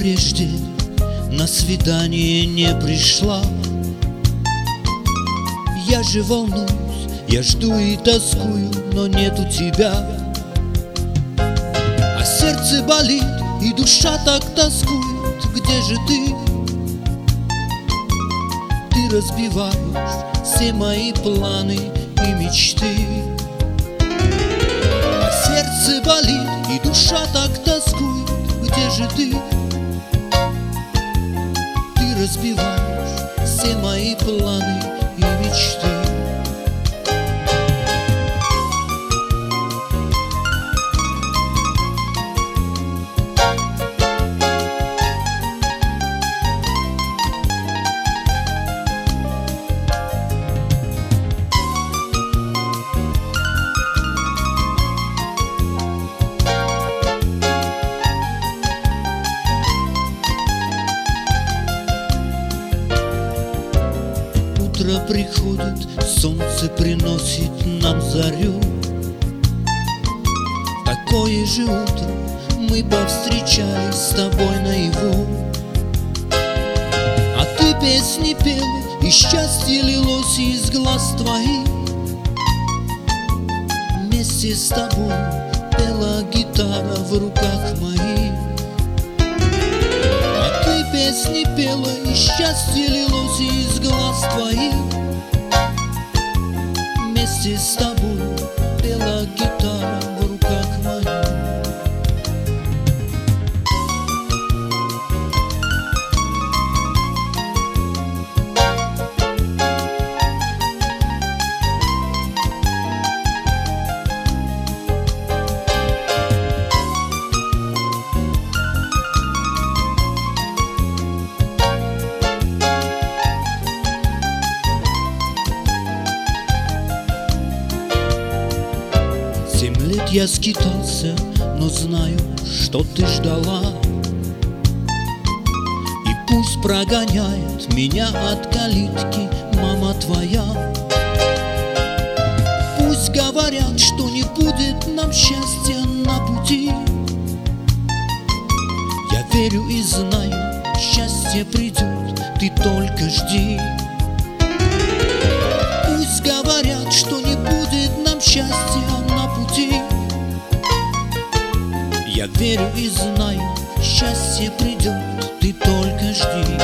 прежде на свидание не пришла. Я же волнуюсь, я жду и тоскую, но нету тебя. А сердце болит и душа так тоскует. Где же ты? Ты разбиваешь все мои планы и мечты. А сердце болит и душа так тоскует. Где же ты? Ты разбиваешь все мои планы и мечты. Утро приходит, солнце приносит нам зарю. Такое же утро мы повстречались с тобой наяву. А ты песни пела, и счастье лилось из глаз твоих. Вместе с тобой пела гитара в руках моих. А ты песни пела, и счастье лилось из глаз твоих. Вместе с тобой пела гитара в руках моих. Я скитался, но знаю, что ты ждала. И пусть прогоняет меня от калитки мама твоя. Пусть говорят, что не будет нам счастья на пути. Я верю и знаю, счастье придет, ты только жди. Пусть говорят, что не будет нам счастья на пути. Я верю и знаю, счастье придет, ты только жди.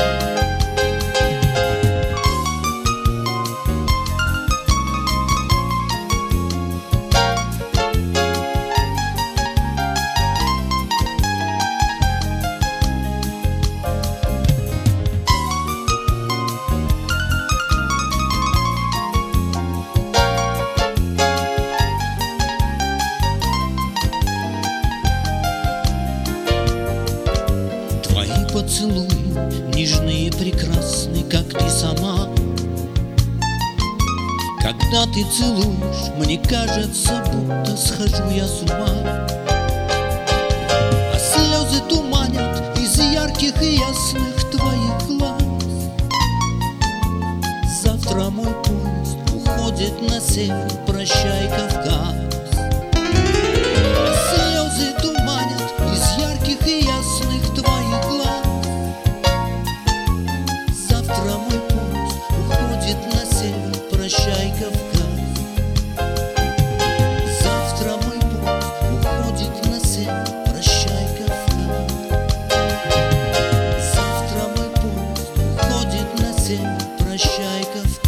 Поцелуй, нежные и прекрасны, как ты сама. Когда ты целуешь, мне кажется, будто схожу я с ума. А слезы туманят из ярких и ясных твоих глаз. Завтра мой поезд уходит на север, прощай, Кавказ. А слезы туманят из ярких и ясных твоих глаз. Завтра мой поезд уходит на север, прощай, Кавказ. Завтра мой поезд уходит на север, прощай, Кавказ. Завтра мой поезд уходит на север, прощай, Кавказ.